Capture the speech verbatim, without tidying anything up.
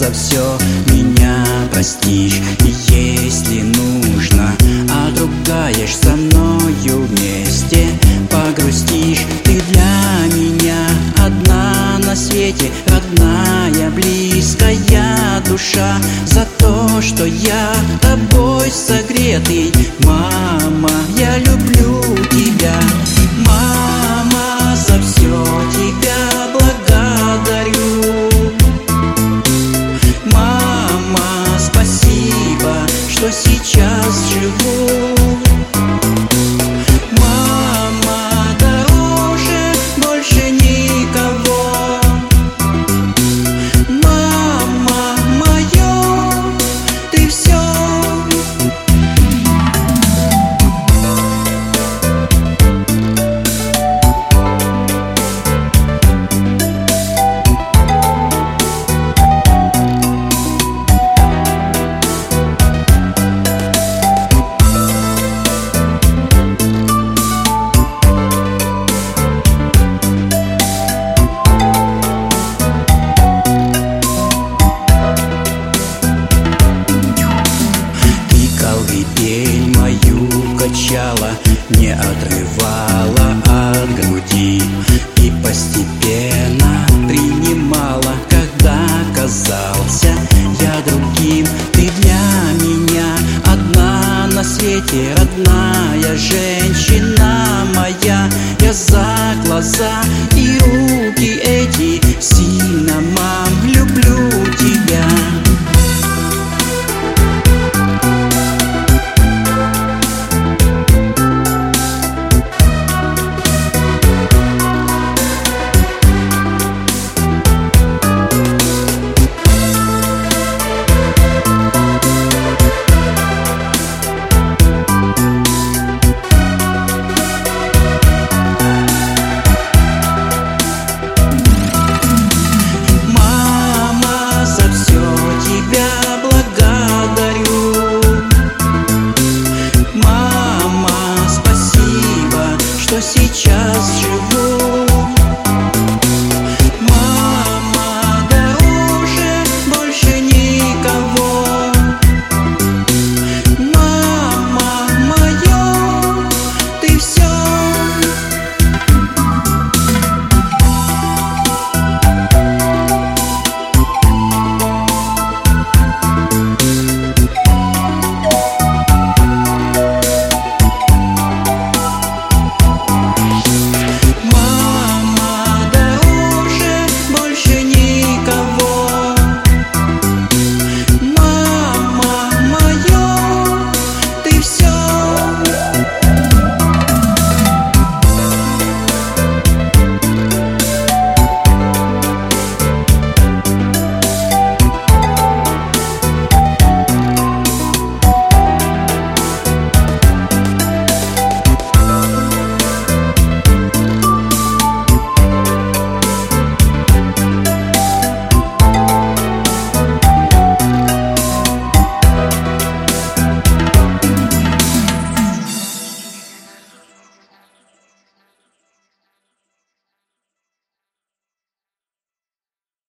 за все меня простишь. И если нужно, отругаешь со мною вместе, погрустишь. Ты для меня одна на свете, родная, близкая душа. За то, что я тобой согретый, мама, я люблю тебя. Мама, за все тебя благодарю. Мама, спасибо, что сейчас живу. Мама, дороже больше никого. Мама моя, ты все. Колыбель мою качала, не отрывала от груди и постепенно принимала, когда казался я другим. Ты для меня одна на свете, родная женщина моя. Я за глаза и руки эти сильно молю.